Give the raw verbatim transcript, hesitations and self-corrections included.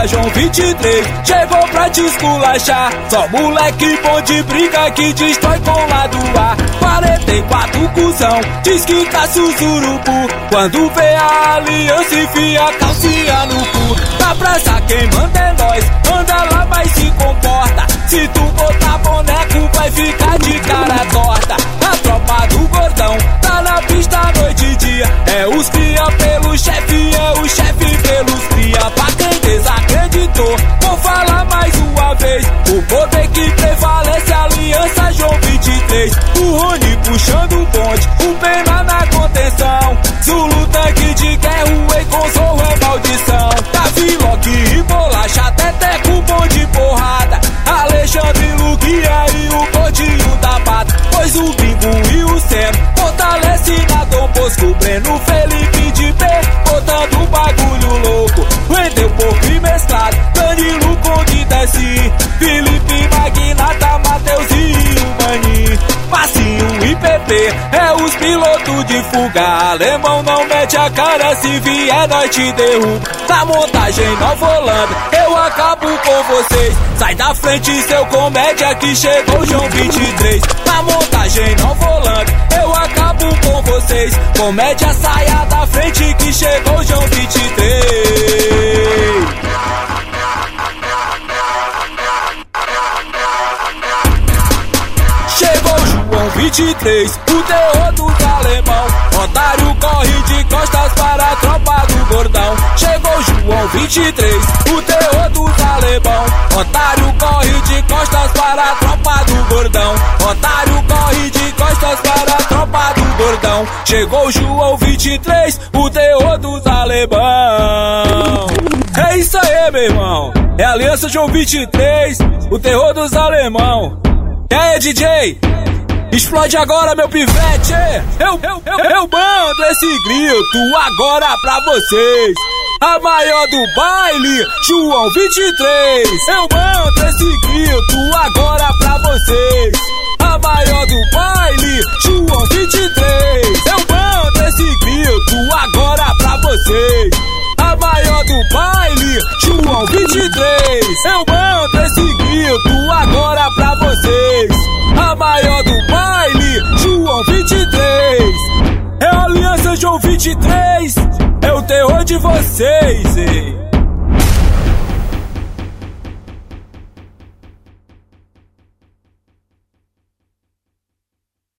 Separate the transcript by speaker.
Speaker 1: Aliança João vinte e três chegou pra te esculachar. Só moleque bom de briga que destrói com lado A. Quarenta e quatro cuzão, diz que caça os urubu. Quando vê a aliança enfia a calcinha no cu. Na praça quem manda é nós, anda lá mas se comporta. Se tu botar boneco vai ficar de cara torta. A tropa do gordão tá na pista noite e dia. É os cria pelo chefe, é o chefe pelos cria. Pra quem desacreditou, vou falar mais uma vez. O poder que prevalece, Aliança João vinte e três. O Rony puxando o bonde, o Pena na contenção. Zulu tanque de guerra, o Ei com zorro é maldição. Davi, Loki e Bolacha, Teté com bom de porrada. Alexandre, Luquia e o Gordinho da Mata. Pois o Bingo e o Seno fortalece na Dom Bosco. Breno, Felipe de P, botando bagulho louco. Vendeu pouco e mesclado, Danilo com de desce. Felipe Magnata, Matheus e o Mani. Passinho e P P, é os pilotos de fuga. Alemão não mete a cara, se vier nós te derruba. Na montagem Nova Holanda, eu acabo com vocês. Sai da frente seu comédia que chegou o João vinte e três. Na montagem Nova Holanda, eu acabo com vocês. Comédia saia da frente que chegou o João vinte e três. Chegou o João vinte e três, o terror dos alemão. Otário corre de costas para a tropa do gordão. Chegou o João vinte e três, o terror dos alemão. Otário corre de costas para a tropa do gordão. Otário corre de costas para a tropa do gordão. Chegou o João vinte e três, o terror dos alemão. É isso aí, meu irmão. É a Aliança João vinte e três, o terror dos alemão. E aí, D J? Explode agora, meu pivete! Eu, eu, eu, eu mando esse grito agora pra vocês! A maior do baile, João vinte e três! Eu mando esse grito agora pra vocês! A maior do baile, João vinte e três! Eu mando esse grito agora pra vocês! A maior do baile, João vinte e três! Eu mando esse grito agora pra vocês! A maior do baile, João vinte e três. É a Aliança João vinte e três, é o terror de vocês, hein?